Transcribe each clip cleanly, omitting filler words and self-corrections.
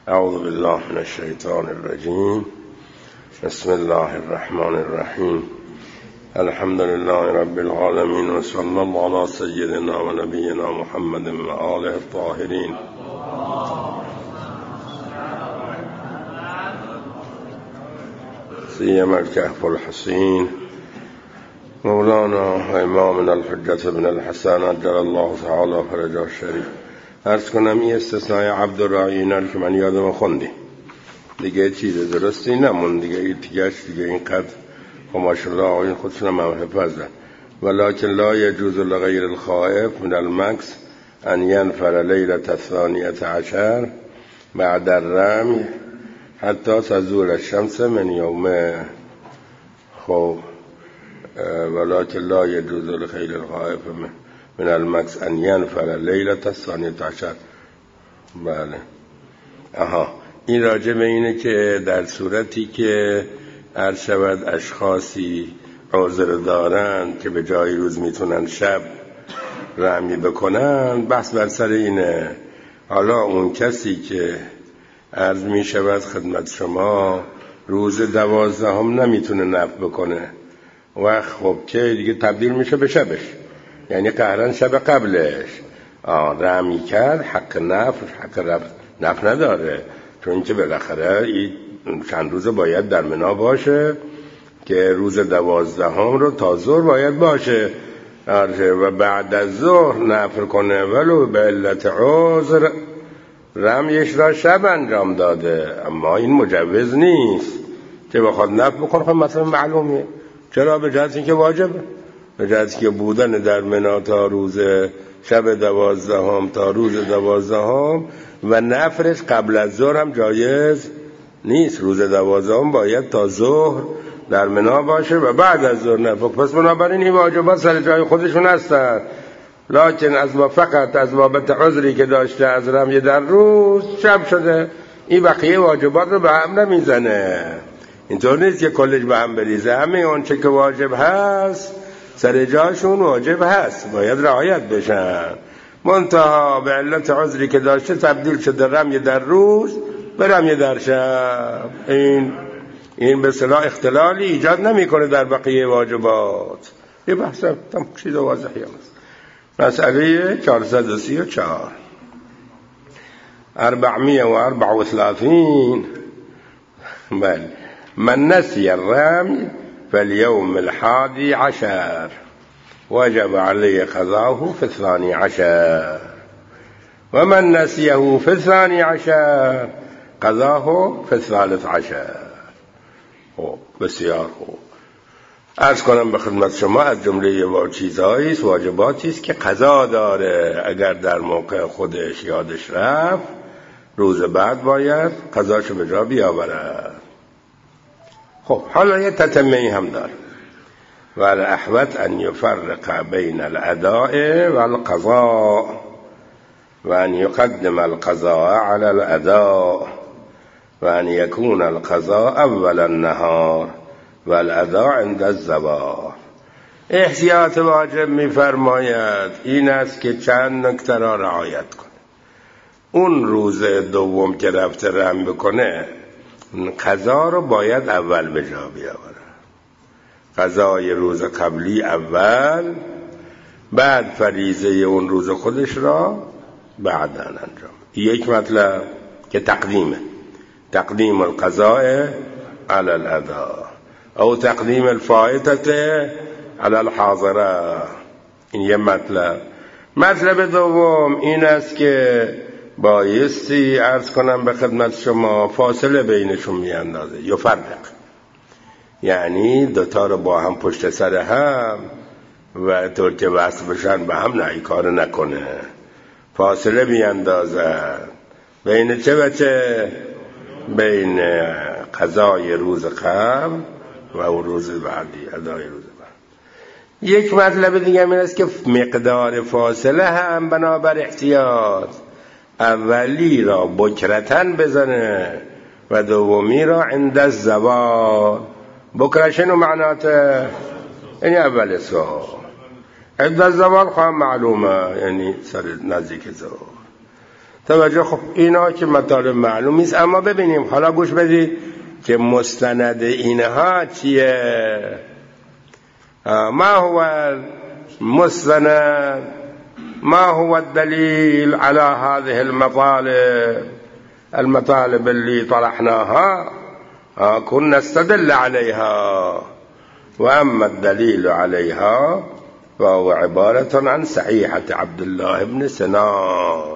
اعوذ بالله من الشیطان الرجیم. بسم الله الرحمن الرحیم. الحمد لله رب العالمین و صلی الله علی سیدنا و نبینا محمد و آله الطاهرین. سیما الکهف الحسین مولانا و امامنا الحجة بن الحسن عجل الله تعالی فرجه الشریف. عرض کنم این استثنای عبدالرحیم اینا که من یادم خوندی دیگه چیز درستی نمون دیگه، این دیگه اینقدر و ماشاءالله آقایون خودشون موهبه هستن. ولکن لا یجوز لغیر الخائف من المکس ان ینفر لیلة الثانیة عشر بعد الرمی حتی تزول الشمس من یومه. خب ولکن لا یجوز لغیر الخائف من المکس ان ینفر لیلة الثانیة عشر. بله این راجع به اینه که در صورتی که عرض شود اشخاصی عذر دارن که به جای روز میتونن شب رمی بکنن، بحث بر سر اینه. حالا اون کسی که عرض میشود خدمت شما روز 12 نمیتونه نفل بکنه و خب که دیگه تبدیل میشه به شبش، یعنی قهرن شب قبلش رمی کرد، حق نفل نداره، چون که بالاخره این چند روز باید در منا باشه که روز 12 رو تا ظهر باید باشه و بعد از ظهر نفل کنه، ولو به علت عذر رمیش را شب انجام داده، اما این مجوز نیست که بخواد نفل بکنه. خب مثلا معلومه چرا؟ به جهت اینکه واجبه، به جهت که بودن در منا تا روز شب 12 تا روز 12 و نفرش قبل از ظهر هم جایز نیست. روز 12 باید تا ظهر در منا باشه و بعد از ظهر نفر. پس بنابراین این واجبات سر جای خودشون هستن، لکن فقط از بابت عذری که داشته از رمی در روز شب شده، این بقیه واجبات رو به هم نمیزنه. اینطور نیست که کلش به هم بریزه، همه اون چه که واجب هست سر جاشون واجب هست، باید رعایت بشن. منتها به علت عذری که داشته تبدیل شده رمی در روز به رمی در شب. این به اصطلاح اختلالی ایجاد نمیکنه در بقیه واجبات. یه بحث چیز واضحی هست. مسئله 434 434 بله. من نسی الرمی فاليوم 11 وجب عليه قضاؤه في 12 ومن نسيه في 12 قضاؤه في 13. بسیار خوب. عرض کنم به خدمت شما از جمله چیزهایی است، واجباتی است که قضا داره. اگر در موقع خودش یادش رفت، روز بعد باید قضاشو به جا بیاورد. خب حالا یه تتمه‌ای هم داره. والاحوط ان يفرق بين الاداء والقضاء وان يقدم القضاء على الاداء وان يكون القضاء اول النهار والاداء عند الزوال. احتیاط واجب می‌فرماید این است که چند نکته را رعایت کنه. اون روز دوم که رفته رم بکنه، قضا رو باید اول به جا بیاوره. قضای روز قبلی اول، بعد فریضه اون روز خودش را بعداً انجام. یک مطلب که تقدیم القضاء علی الاداء او تقدیم الفائته علی الحاضره. این یه مطلب دوم این است که بایستی عرض کنم به خدمت شما فاصله بینشون میاندازه. یفرق یعنی دوتا رو با هم پشت سر هم و طور که وصل بشن به هم، نه این کار نکنه، فاصله بیاندازه بین چه و چه؟ بین قضای روز قبل و اون روز بعدی، ادای روز بعد. یک مطلب دیگه این است که مقدار فاصله هم بنابر احتیاط اولی را بکرتن بزنه و دومی را عند الزوال. بکرشن و معناته یعنی اول صبح، عند الزوال خواهم معلومه یعنی سر نزدیک ظهر. توجه. خب اینا که مطالب معلوم نیست، اما ببینیم حالا گوش بدید که مستند اینها چیه. ما هو مستند، ما هو الدليل على هذه المطالب اللي طرحناها كنا نستدل عليها. وأما الدليل عليها فهو عبارة عن صحيحة عبد الله بن سنان،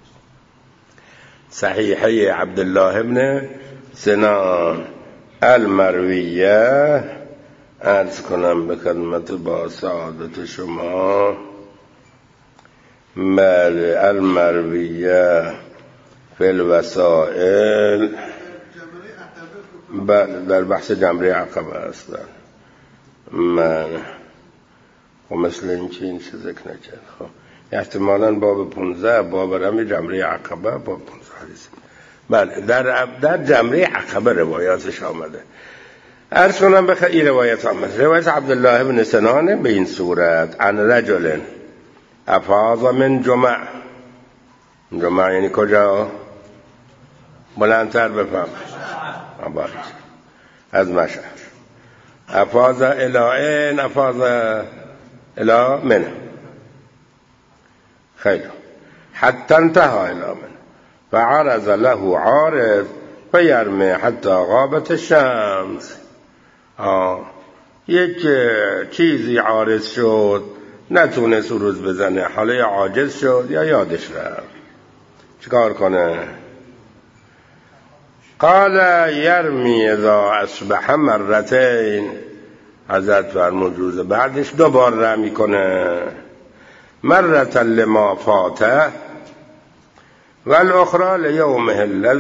صحيحي عبد الله بن سنان المروية. عرض کنم به خدمت با سعادت شما المرویه فی الوسائل در بحث جمره عقبه است. من و مثل این چه ذکر نکرد. خب احتمالاً باب 15 باب رمی جمره عقبه باب 15 حدیث. بله در جمره عقبه روایاتش آمده. عرض کنم بخیر این روایت آمد. روایت عبدالله بن سنان به این صورت: عن رجل افاض من جمع. جمع یعنی کجا؟ بلندتر بفهم. از مشهد. افاض الى این، افاض الى منه. خیلی حتی انتهى الى منه فعرض له عارض فیرمی حتی غابت الشمس. یک چیزی عارض شد، نتونست روز بزنه، حالا عاجز شد یا یادش رفت، چیکار کنه؟ قال یرمی اذا اصبح مرتين. حضرت فرمود روز بعدش دوبار رمی کنه. مرة لما فاته والاخرى لیومه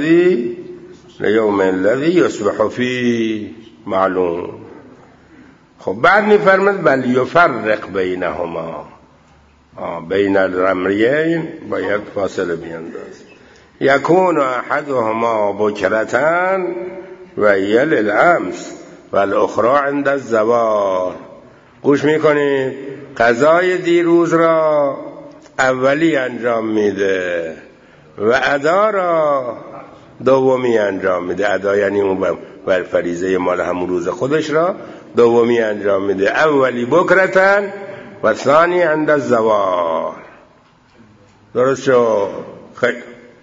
الذی یصبح فيه معلوم. خب بعد میفرمد بل یفرق بینهما، بین الرمریین باید فاصله بینداز. یکون احدهما بکرتن و یل الامس و الاخرى عند الزوال. گوش میکنید؟ قضای دیروز را اولی انجام میده و ادا را دومی انجام میده. ادا یعنی اون فریضه مال همون روز خودش را دومی انجام میده. اولی بکرتن و ثانی عند الزوال. درست شو؟ خیلی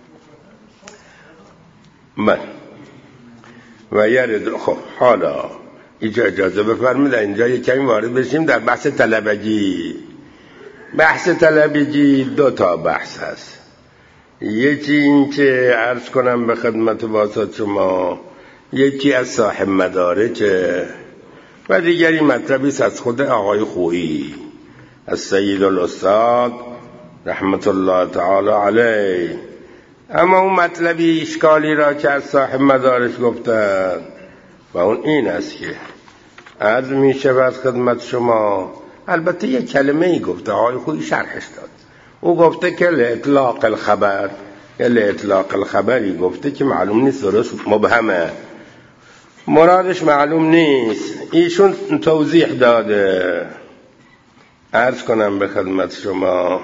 من و یرد. خب حالا اینجا اجازه بفرمید اینجا یک کمی وارد بشیم در بحث طلبگی. بحث طلبگی دو تا بحث هست. یکی این که عرض کنم به خدمت واسط شما، یکی از صاحب مدارکه و دیگری مطلبی از خود آقای خویی، از سید الاستاد رحمت الله تعالی علیه. اما اون مطلبی اشکالی را که از صاحب مدارک گفتن و اون این است که عرض می شود خدمت شما، البته یک کلمه ای گفته آقای خویی شرحش داد. او گفته که لإطلاق الخبر، یا لإطلاق الخبری گفته که معلوم نیست، درست مبهمه، مرادش معلوم نیست. ایشون توضیح داده. عرض کنم به خدمت شما،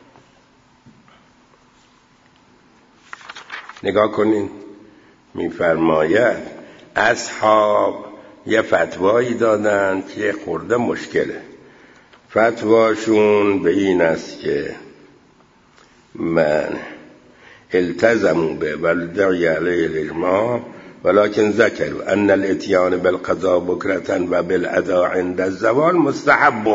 نگاه کنین. میفرماید اصحاب یه فتوایی دادن که خورده مشکله. فتواشون به این است که من التزموا به ولدعی علیه الاجماع ولكن ذکروا ان الاتیان بالقضاء بکرة و بالاداء عند الزوال مستحب.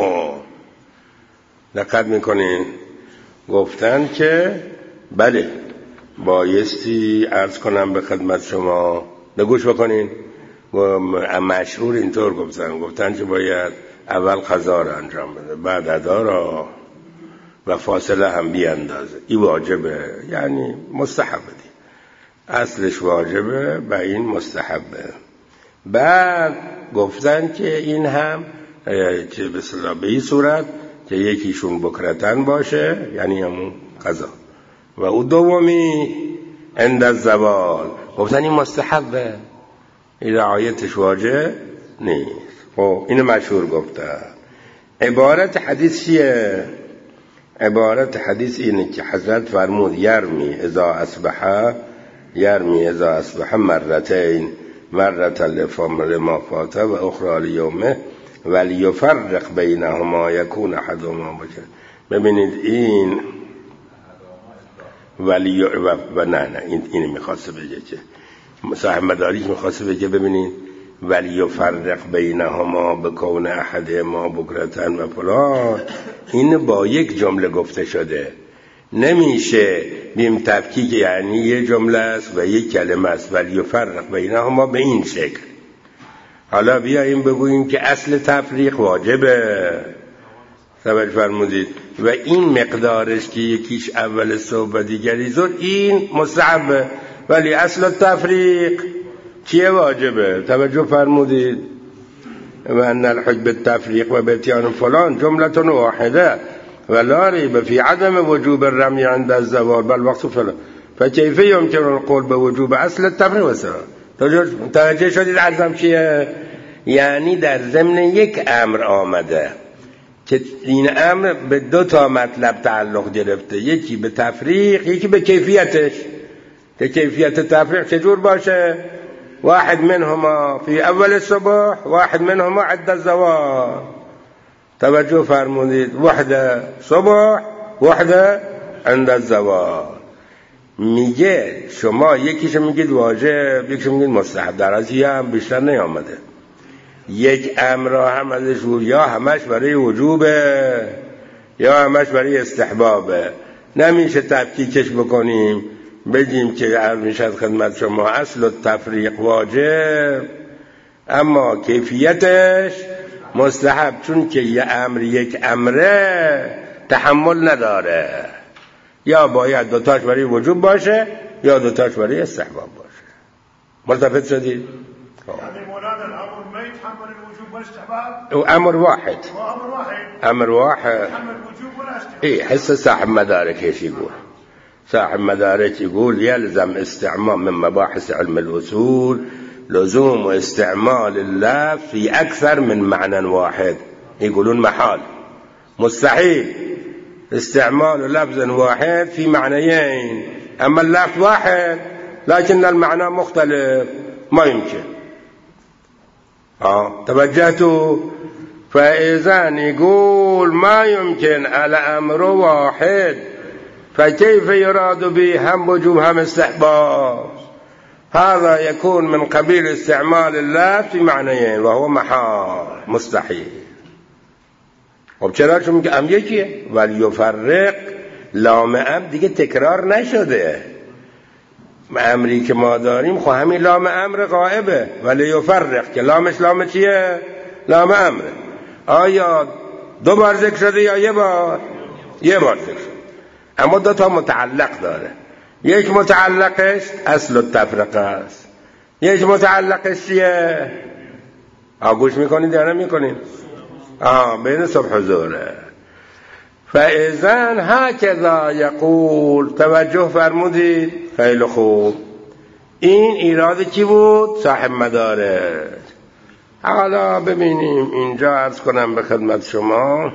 دقت میکنین؟ گفتن که بله بایستی عرض کنم به خدمت شما، نگوش بکنین، مشهور اینطور گفتن که باید اول قضا را انجام بده بعد ادا را و فاصله هم بیاندازه. این واجبه، یعنی مستحبه دی. اصلش واجبه و این مستحبه. بعد گفتن که این هم چه بسلا به این صورت که یکیشون بکرتن باشه، یعنی همون قضا، و او دومی عند الزوال. گفتن این مستحبه، این رعایتش واجب نیست. خب اینو مشهور گفتن. عبارت حدیث چیه؟ عبارت حدیث اینه که حضرت فرمود یرمی اذا اصبح مرتين مرة لما فات و اخرى لیومه ولیفرق بینهما یکون احدهما باشه. ببینید این نه این میخواسته بگه که صاحب مدارک میخواسته بگه ببینید ولیفرق بینهما بکون احدهما بکرتن و فلان، این با یک جمله گفته شده، نمیشه بیم تفکیک، یعنی یه جمله است و یک کلمه است ولیفرق بینهما به این شکل. حالا بیاییم بگوییم که اصل تفریق واجبه، توجه فرمودید، و این مقدارش که یکیش اول صبح و دیگری ظهر این مستحبه، ولی اصل تفریق چیه؟ واجبه. توجه فرمودید. و ان الحج بالتفریق و بتیان فلان جمله واحده و لا ریب فی عدم وجوب الرمی عند الزوال بل وقت فلان فکیف یمکن القول به وجوب اصل التفریق و سلام. توجه شدید عرضم چیه؟ یعنی در ضمن یک امر آمده که این امر به دو تا مطلب تعلق گرفته، یکی به تفریق یکی به کیفیتش. که کیفیت تفریق چجور باشه؟ واحد منهما فی اول الصبح واحد منهما عند الزوال. توجه فرمودید، وحده صبح وحده عند الزوال. میگه شما یکیشو میگید واجب یکیشو میگید مستحب، در از یه هم بیشتر نیامده. یک امر هم ازش یا همش برای وجوبه یا همش برای استحبابه، نمیشه تفکیکش بکنیم بگیم که عرض میشد خدمت شما اصل التفریق واجب اما کیفیتش مستحب، چون که یه امر یک امره تحمل نداره، یا باید دوتاش برای وجوب باشه یا دوتاش برای استحباب باشه. ملتفت شدید؟ امر واحد امر واحد ايه. حس صاحب مدارك ايش يقول؟ صاحب مدارك يقول يلزم استعمال من مباحث علم الأصول لزوم واستعمال اللفظ في أكثر من معنى واحد. يقولون محال مستحيل استعمال لفظ واحد في معنيين، أما اللفظ واحد لكن المعنى مختلف، ما يمكن. توجهتوا؟ فإذا يقول ما يمكن الأمر واحد فكيف يراد به هم وجوب هم استحباب؟ هذا يكون من قبيل استعمال الله في معنيين وهو محال مستحيل. خب چرا؟ چون که ام یکیه. ولی یفرق لام ام دیگه تکرار نشده، امری که ما داریم خب همین لام امر غائبه. ولی یفرق که لامش لام چیه؟ لام امره. آیا دو بار ذکر شده یا یه بار؟ یه بار ذکر شده، اما دو تا متعلق داره. یک متعلقش اصل التفرقه است، یک متعلقش چیه؟ گوش میکنید یا نمیکنید؟ بین صبح و ظهره. فاذا هكذا یقول. توجه فرمودید؟ خیلی خوب. این ایراد کی بود؟ صاحب مدارک. حالا ببینیم اینجا عرض کنم به خدمت شما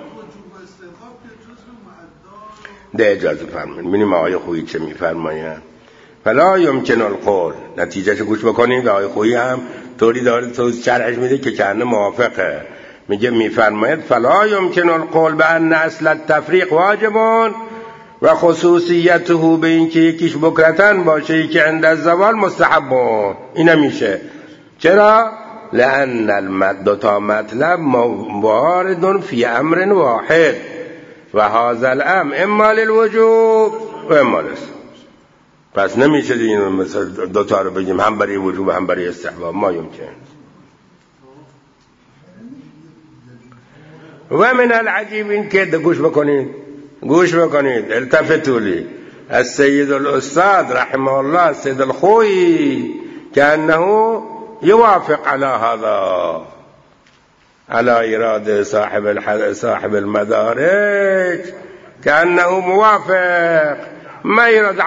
ده اجازه فرمایید. ببینیم آقای خویی چه میفرمایند. فلا یمکن القول. نتیجهش گوش بکنید. آقای خویی هم طوری داره تو شرحش میده که کنه موافقه. میگه میفرماید فلا یمکن القول بان اصل التفریق واجبون و خصوصیته به این که یکیش بکرتن باشه یکی عند الزوال مستحبون. این میشه. چرا؟ لان المد مطلب موارد فی امر واحد و هذا الامر اما للوجوب و اما للستحباب. پس نمیشه این مثلا دوتا رو بگیم هم برای وجوب هم برای استحباب، ما یمکن. و من العجیب این که گوش بکنید التفتوا لی السید الاستاذ رحمه الله السید الخوئی كأنه يوافق على هذا على إرادة صاحب المدارك، كأنه موافق، ما يرد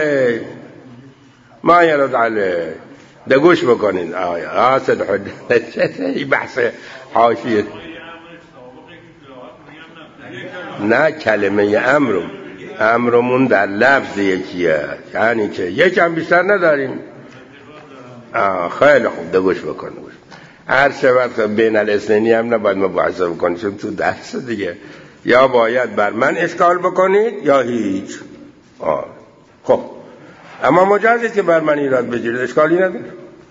عليه. ده گوش بکنید. آسد حجت بحث حاشیه. نه کلمه امرمون در لفظ یکیه، یعنی که یکم بیشتر نداریم. خیلی خوب، گوش بکن. هر شود بین الاثنینی هم نباید مباحثه بکنید، چون تو درس دیگه یا باید بر من اشکال بکنید یا هیچ. خب اما مجازید که بر من ایراد بگیرید، اشکالی نداره.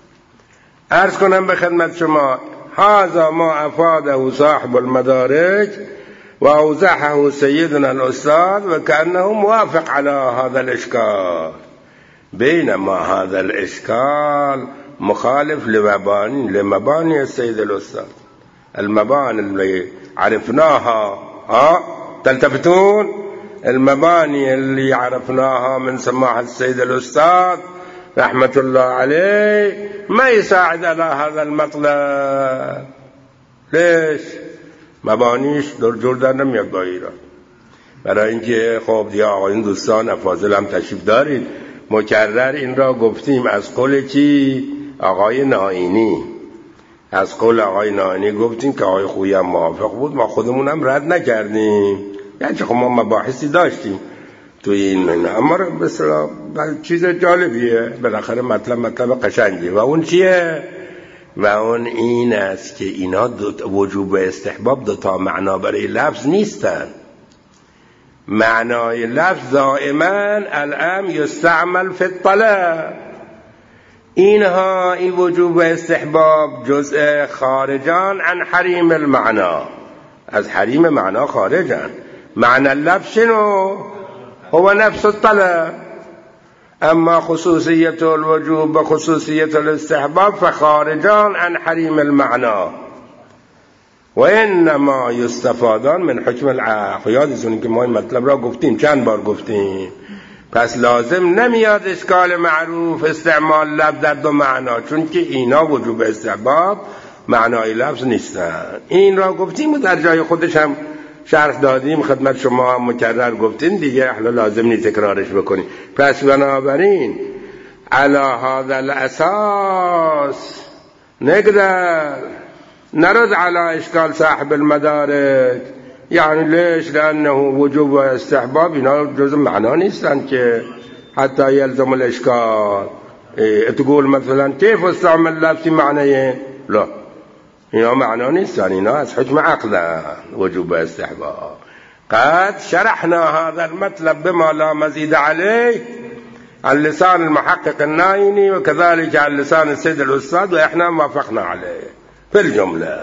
عرض کنم به خدمت شما هذا ما افاده صاحب المدارک و اوضحه سیدنا الاستاذ و كأنه موافق على هذا الاشكال، بينما هذا الاشكال مخالف لمباني السيد الاستاذ، المباني اللي عرفناها. تلتفتون؟ المباني اللي عرفناها من سماحة السيد الأستاذ رحمة الله عليه ما يساعد على هذا المطلب. ليش؟ مبانیش جور در نمیاد با ایران. برای اینکه خب دیگه آقایون دوستان افاضل هم تشریف دارید، مکرر این را گفتیم از قول کی؟ آقای نائینی. از قول آقای نائینی گفتیم که آقای خویی هم موافق بود، ما خودمون هم رد نکردیم، یعنی خب ما مباحثی داشتیم توی این، اما به اصطلاح چیز جالبیه، بالاخره مطلب قشنگیه. و اون چیه؟ و اون این است که اینا وجوب استحباب دوتا معنا برای لفظ نیستن. معنای لفظ دائما الان یستعمل فی الطلب. اینها این وجوب استحباب جزء خارجان عن حریم المعنا، از حریم معنا خارجن. معنى اللفظ شنو؟ هو نفس الطلب. اما خصوصیت الوجوب و خصوصیت الاستحباب فخارجان عن حریم المعنا و انما یستفادان من حکم العقل. یادتونه که ما این مطلب را گفتیم، چند بار گفتیم. پس لازم نمیاد اشکال معروف استعمال لفظ در دو معنا، چون که اینا وجوب استحباب معنای لفظ نیستن. این را گفتیم و در جای خودش هم شرح دادیم، خدمت شما هم مکرر گفتیم دیگه، احلا لازم نیست تکرارش بکنیم. پس بنابراین علی هذا الاساس نقدر نرد على اشکال صاحب المدارک. یعنی لیش؟ لانه وجوب و استحباب اینا جزء معنا نیستن که حتی یلزم الاشکال. تقول مثلا كيف استعمل لفظ معنیه؟ لا، اینا معنا نیستن، اینا از حکم عقل وجوب استحباب. قد شرحنا هذا المطلب بما لا مزيد عليه عن لسان المحقق النائینی و كذلك عن لسان السيد الأستاذ و احنا موافقنا عليه في الجمله.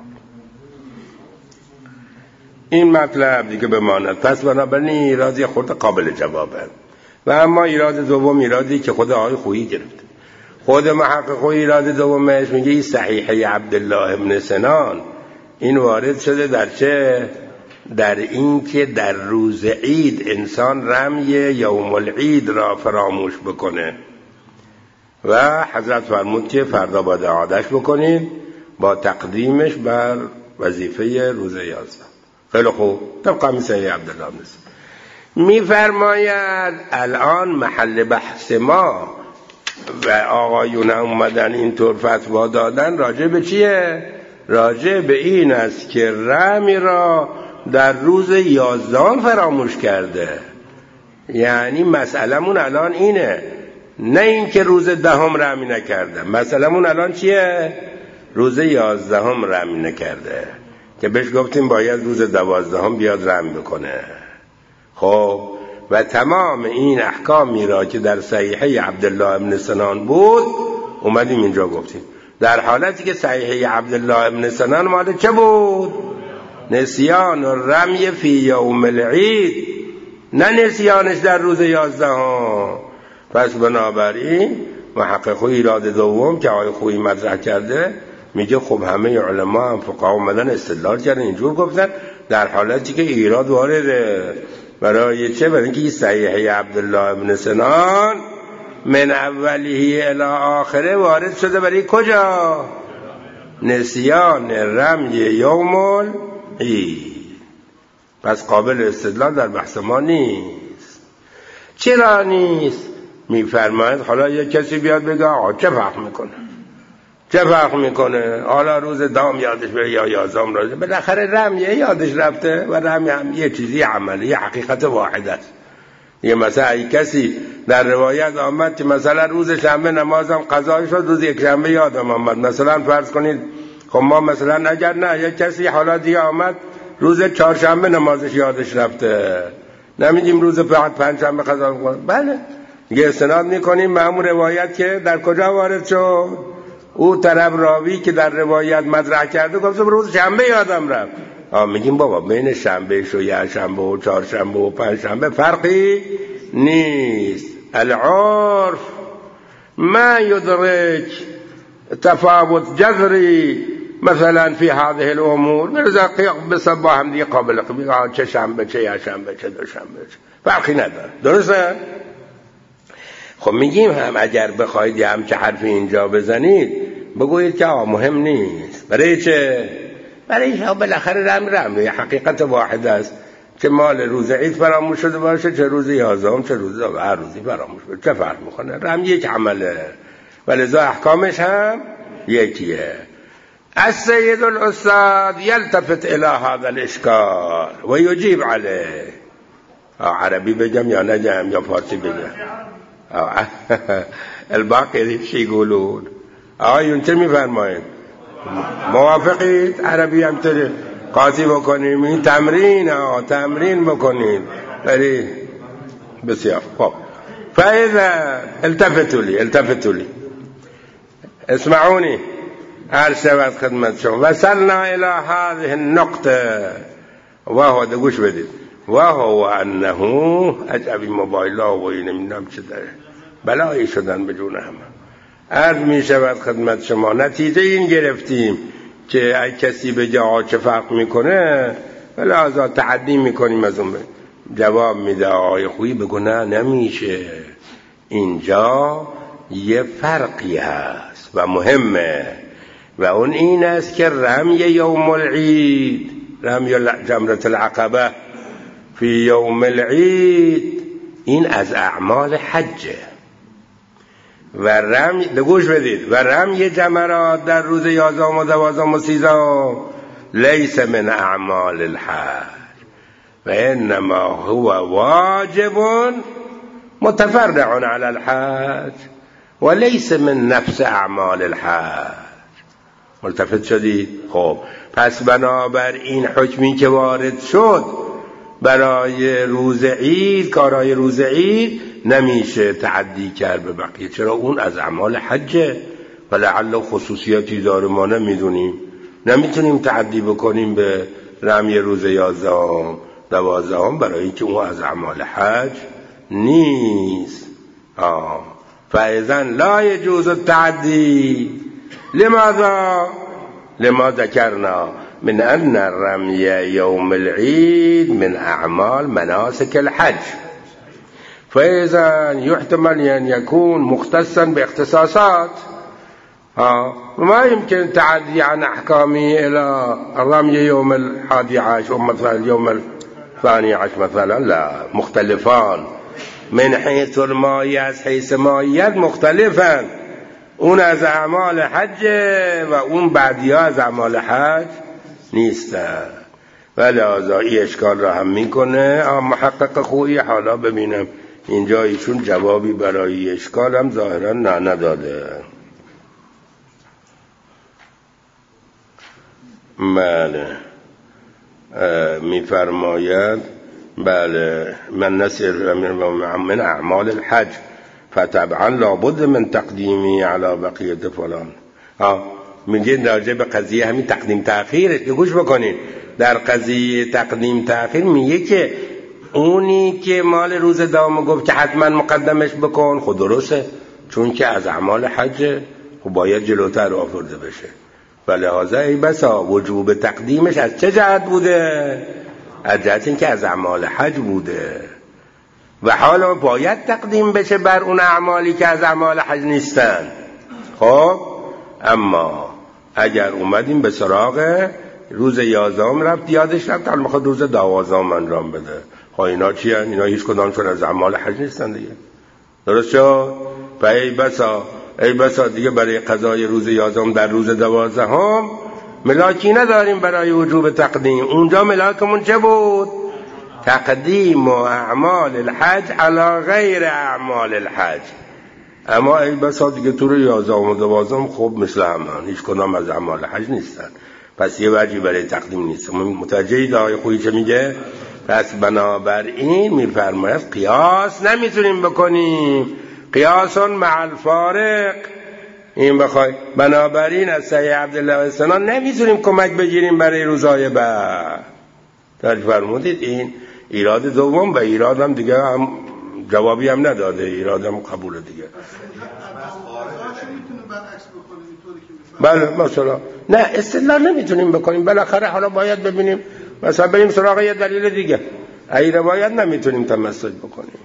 این مطلب دیگه بماند. پس بنابراین ایرادی خود قابل جوابه. و اما ایراد دوم، ایرادی که خود آقای خویی گرفت، خود محقق خویی ایراد دومش میگه صحیحه عبدالله ابن سنان این وارد شده در چه؟ در این که در روز عید انسان رمی یوم العید را فراموش بکنه و حضرت فرمود که فردا باید اعادهش بکنید با تقدیمش بر وظیفه روز 11. خیلی خوب، طبقا مثل عبدالله ابن سنان میفرماید الان محل بحث ما و آقایون اومدن اینطور فتوا دادن راجع به چیه؟ راجع به این است که رمی را در روز 11 فراموش کرده. یعنی مسئلمون الان اینه، نه این که روز 10 رمی نکرده. مسئلمون الان چیه؟ روز 11 رمی نکرده که بهش گفتیم باید روز 12 بیاد رمی بکنه. خب و تمام این احکامی را که در صحیحه عبدالله ابن سنان بود اومدیم اینجا گفتیم، در حالتی که صحیحه عبدالله ابن سنان مال چه بود؟ نسیان و رمی فی یوم العید، نه نسیانش در روز 11. پس بنابراین محقق خویی ایراد دوم که آقای خویی مطرح کرده میگه خب همه علما هم فقها اومدن استدلال کردن اینجور گفتن در حالتی که ایراد وارده. برای چه؟ برای اینکه صحیحه عبدالله ابن سنان من اولیه الی آخره وارد شده برای کجا؟ نسیان رمی یوم العید. پس قابل استدلال در بحث ما نیست. چرا نیست؟ میفرماید حالا یک کسی بیاد بگه آقا چه فهم میکنه؟ چه فرق میکنه؟ حالا روز دام یادش بره یا 11 روزه، بالاخره رمیه یادش رفته و رمی هم یه چیزی عملی، یه حقیقت واحد است. یه مثلا ای کسی در روایت آمد که مثلا روز شنبه نمازم قضا شد، روز یک شنبه یادم آمد. مثلا فرض کنید خب ما مثلا اگر نه یک کسی حالا دیگه آمد روز چهارشنبه نمازش یادش رفته، نمیدیم روز پنجشنبه قضا میکنه. بله دیگه استناد میکنیم به همون روایت که در کجا وارد شد. او طرف راوی که در روایت مطرح کرده گفت روز شنبه یادم رفت. میگیم بابا بین شنبه و یه شنبه و چهارشنبه و پنجشنبه فرقی نیست. العرف ما يدرك تفاوت جذري مثلا في هذه الامور، مرزا بسبا هم دیگه قابل چه شنبه چه یه شنبه چه دوشنبه فرقی نداره. درسته؟ خب میگیم هم اگر بخواید یه همچه حرفی اینجا بزنید بگویید که مهم نیست. برای چه؟ برای ها بالاخره رم یه حقیقت واحد است که مال روز عید فراموش شده باشه، چه روز 11 چه روز هر روزی فراموش بشه، چه فرق میکنه؟ رم یک عمله ولذا احکامش هم یکیه. السيد الأستاذ يلتفت إلى هذا الإشكال ويجيب عليه. عربي بجم يا نجم يا فارسي بجم الباقي شي يقولون انتم میفرمایید موافقید؟ عربی هم تری قاطی بکنیم. این تمرین بکنید برای بسیار. خب فاذا التفتوا لي اسمعوني هر شود خدمت شما. وصلنا الى هذه النقطه وهو گوش بدید وهو انه عجبی موبایل ها و این نمیدونم چه داره بلایی شدن به جون همه. عرض می شود خدمت شما نتیجه این گرفتیم که ای کسی به جا چه فرق میکنه لحظا تعدی میکنیم از اون. جواب میده آقای خویی بگو نه نمیشه، اینجا یه فرقی هست و مهمه و اون این است که رمی یوم العید، رمی جمرة العقبه فی یوم العید این از اعمال حجه و رمی گوش بدید و رمی جمرات در روز 11 و 12 و 13 لیس من اعمال الحج و انما هو واجب متفرع على الحج وليس من نفس اعمال الحج. ملتفت شدید؟ خب پس بنابر این حکمی که وارد شد برای روز عید، کارهای روز عید نمیشه تعدی کرد به بقیه. چرا؟ اون از اعمال حجه و لعل خصوصیاتی داره ما نمیتونیم تعدی بکنیم به رمی روز 11 12 برای اینکه اون از اعمال حج نیست. فاذا لا يجوز التعدي. لما ذكرنا من أن الرمي يوم العيد من أعمال مناسك الحج، فإذا يحتمل أن يكون مختصا باختصاصات ما يمكن تعدي عن أحكامه إلى الرمي يوم 11 مثلا يوم 12 مثلا، لا، مختلفان من حيث المائية، از حيث مائيت مختلفا. اون از اعمال حج و اون بعدی ها از اعمال حج نیستن و لذا این اشکال را هم میکنه. محقق خویی حالا ببینم اینجا ایشون جوابی برای اشکال هم ظاهرا نداده. بله میفرماید بله من نسیر من اعمال الحج فطبعا لابد من تقدیمی علی بقیه فلان. میگه راجع به قضیه همین تقدیم تأخیرش گوش بکنید. در قضیه تقدیم تأخیر میگه که اونی که مال روز دام گفت که حتما مقدمش بکن خود درسته، چون که از اعمال حج خب باید جلوتر آورده بشه و لحاظا ای بسا وجوب تقدیمش از چه جهت بوده؟ از جهت این که از اعمال حج بوده و حالا باید تقدیم بشه بر اون اعمالی که از اعمال حج نیستن. خب اما اگر اومدیم به سراغ روز 11 رفت یادش رفت حالا میخواد روز 12 انجام بده، خب اینا چی هن؟ اینا هیچ کدامشون از اعمال حج نیستن دیگه. درست شد؟ ای بسا ای بسا دیگه برای قضای روز 11 در روز 12 ملاکی نداریم برای وجوب تقدیم. اونجا ملاکمون چه بود؟ تقدیم و اعمال الحج علی غیر اعمال الحج. اما ای بسا دیگه تو رو 11 و 12 خب مثل همان هیچ کدام از اعمال حج نیستن، پس یه وجهی برای تقدیم نیست. متوجهید آقای خویی چه میگه؟ پس بنابراین میفرماید قیاس نمیتونیم بکنیم، قیاسون مع الفارق. این بخوای بنابراین از سید عبدالله السنان نمیتونیم کمک بگیریم برای روزهای بعد. در فرمودید این ایراد دوم و ایرادم دیگه هم جوابی هم نداده، ایرادم قبول دیگه. بله مثلا نه استدلال نمیتونیم بکنیم، بالاخره حالا باید ببینیم مثلا بریم سراغ یه دلیل دیگه. ای روایت نمیتونیم تمسک بکنیم،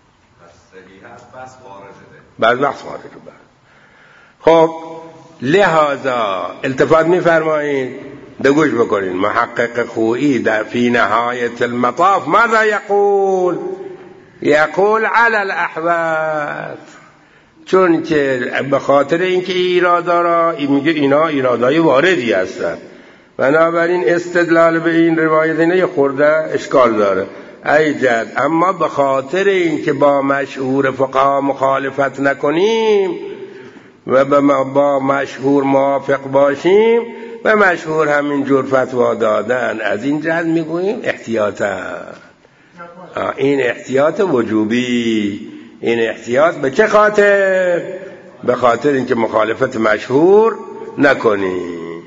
بعد بحث خارج رو. خب لحاظا التفات میفرمایید دگوش بکنین. محقق خویی در فی نهایت المطاف ماذا یقول؟ یقول علی الاحوات، چون که به خاطر اینکه ایرادا را میگه اینا ایرادای واردی هستن، بنابراین استدلال به این روایت اینه یه خورده اشکال داره. ای جد، اما به خاطر اینکه با مشهور فقها مخالفت نکنیم و با مشهور موافق باشیم و مشهور همینجور فتوا دادن، از این جد میگوییم احتیاطا. این احتیاط وجوبی. این احتیاط به چه خاطر؟ به خاطر اینکه مخالفت مشهور نکنیم.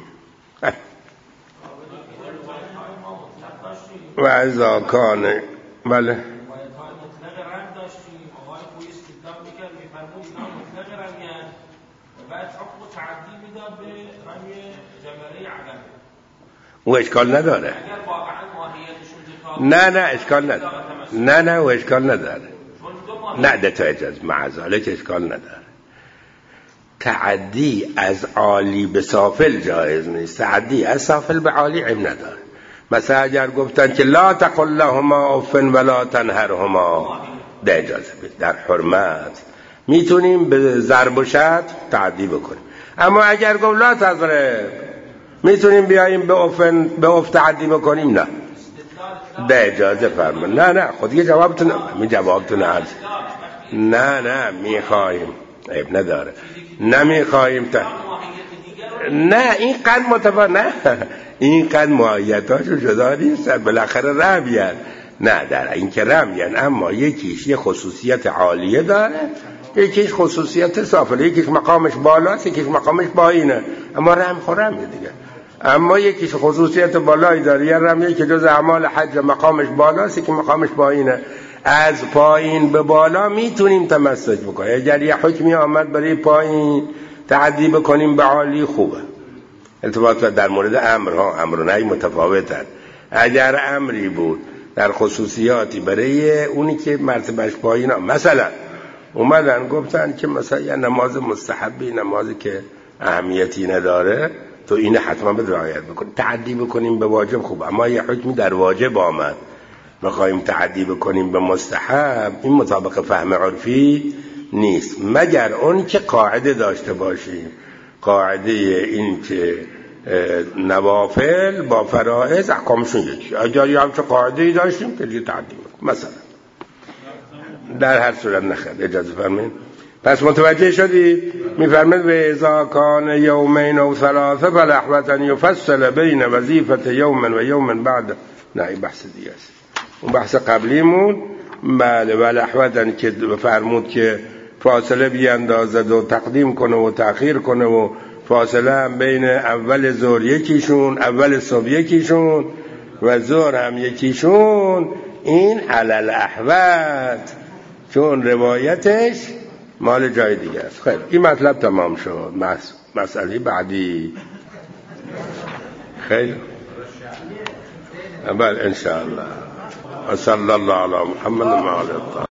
و ازا کانه بله او اشکال نداره. نه اشکال نداره. نه او اشکال نداره. نه ده تا اجاز معذاله که اشکال نداره. تعدی از عالی به سافل جایز نیست، تعدی از سافل به عالی عیب نداره. مثلا اگر گفتن که لا تقل لهما اف ولا تنهرهما، ده اجازه بید. در حرمت میتونیم به ضرب و شتم تعدی بکنیم، اما اگر گفت لا تضرب میتونیم بیاییم به اف تعدی بکنیم؟ نه، ده اجازه فرمان. نه خود یه جوابتون عرض. نه میخوایم عیب نداره. نمیخوایم نه این قد متفاوت، نه این قد معایتاشو جدا نیست، بالاخره رمیان. نه در این که رمیان، اما یکیش یه خصوصیت عالیه داره، یکیش خصوصیت سافله، یکیش مقامش بالاست، یکیش مقامش پایینه، اما رم خورمیه دیگه. اما یکیش خصوصیت بالایی داره، یه رمیه که جز اعمال حج مقامش بالاست، یکی مقامش پایینه. از پایین به بالا میتونیم تمسک بکنیم. اگر یه حکمی آمد برای پایین تعدی بکنیم به عالی خوبه. التفات در مورد امر و نهی متفاوتن. اگر امری بود در خصوصیاتی برای اونی که مرتبهش پایینه، مثلا اومدن گفتن که مثلا یه نماز مستحبی، نمازی که اهمیتی نداره، تو این حتما به رعایت بکنیم. تعدی بکنیم به واجب خوب، اما یه حکمی در واجب آمد بخوایم تعدی بکنیم به مستحب، این مطابق فهم عرفی نیست، مگر اون که قاعده داشته باشیم. قاعده این که نوافل با فرائض احکامشون یکی. اگر یه همچه قاعده‌ای داشتیم که دیگه تعدی بکنیم مثلا. در هر صورت نخیر، اجازه فرمایید. پس متوجه شدید؟ میفرماید و اذا کان یومین او ثلاثه فالاحوط ان یفصل بین وظیفه یوم و یوم بعد. نه این بحث دیگه است. اون بحث قبلیمون بله والاحوط که فرمود که فاصله بیاندازد و تقدیم کنه و تأخیر کنه و فاصله هم بین اول ظهر یکیشون، اول صبح یکیشون و ظهر هم یکیشون. این علی الاحوط، چون روایتش مال جای دیگه است. خیلی این مطلب تمام شد. مسئله بعدی خیلی بله ان شاء الله. صلی الله علی محمد و علی